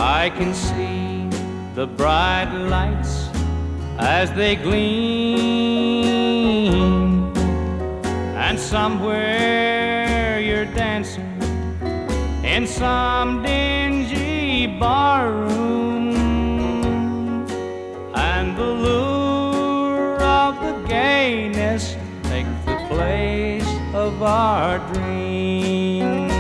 I can see the bright lights as they gleam, and somewhere you're dancing in some dingy barroom, and the lure of the gayness takes the place of our dreams.